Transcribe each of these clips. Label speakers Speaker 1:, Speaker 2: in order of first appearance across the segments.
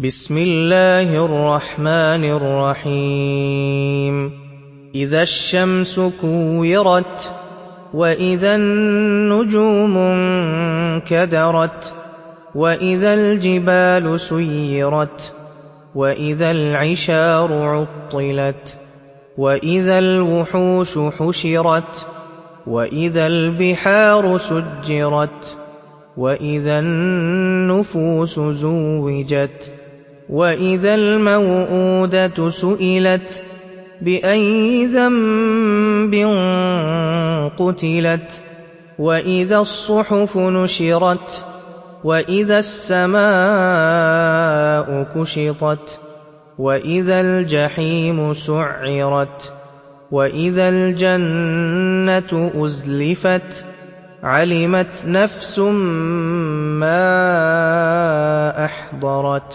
Speaker 1: بسم الله الرحمن الرحيم إذا الشمس كورت وإذا النجوم انكدرت وإذا الجبال سيرت وإذا العشار عطلت وإذا الوحوش حشرت وإذا البحار سجرت وإذا النفوس زوجت وإذا الموءودة سئلت بأي ذنب قتلت وإذا الصحف نشرت وإذا السماء كشطت وإذا الجحيم سعرت وإذا الجنة أزلفت علمت نفس ما أحضرت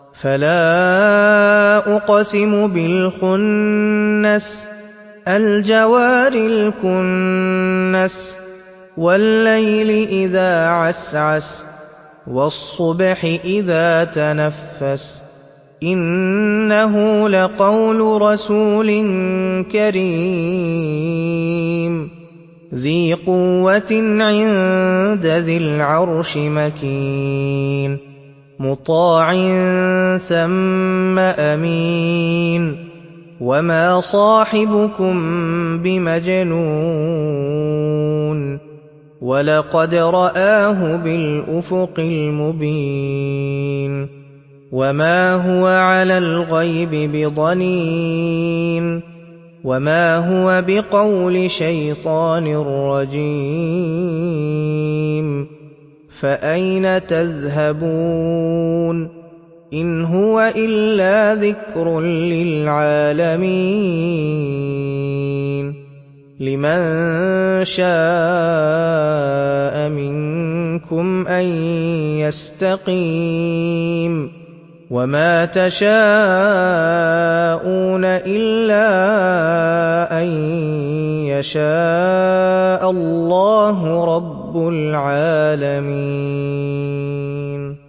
Speaker 1: فلا أقسم بالخنس الجوار الكنس والليل إذا عسعس والصبح إذا تنفس إنه لقول رسول كريم ذي قوة عند ذي العرش مكين مطاع ثم أمين وما صاحبكم بمجنون ولقد رآه بالأفق المبين وما هو على الغيب بضنين وما هو بقول شيطان رجيم فأين تذهبون إن هو إلا ذكر للعالمين لمن شاء منكم أن يستقيم وما تشاءون إلا أن يشاء الله رب العالمين.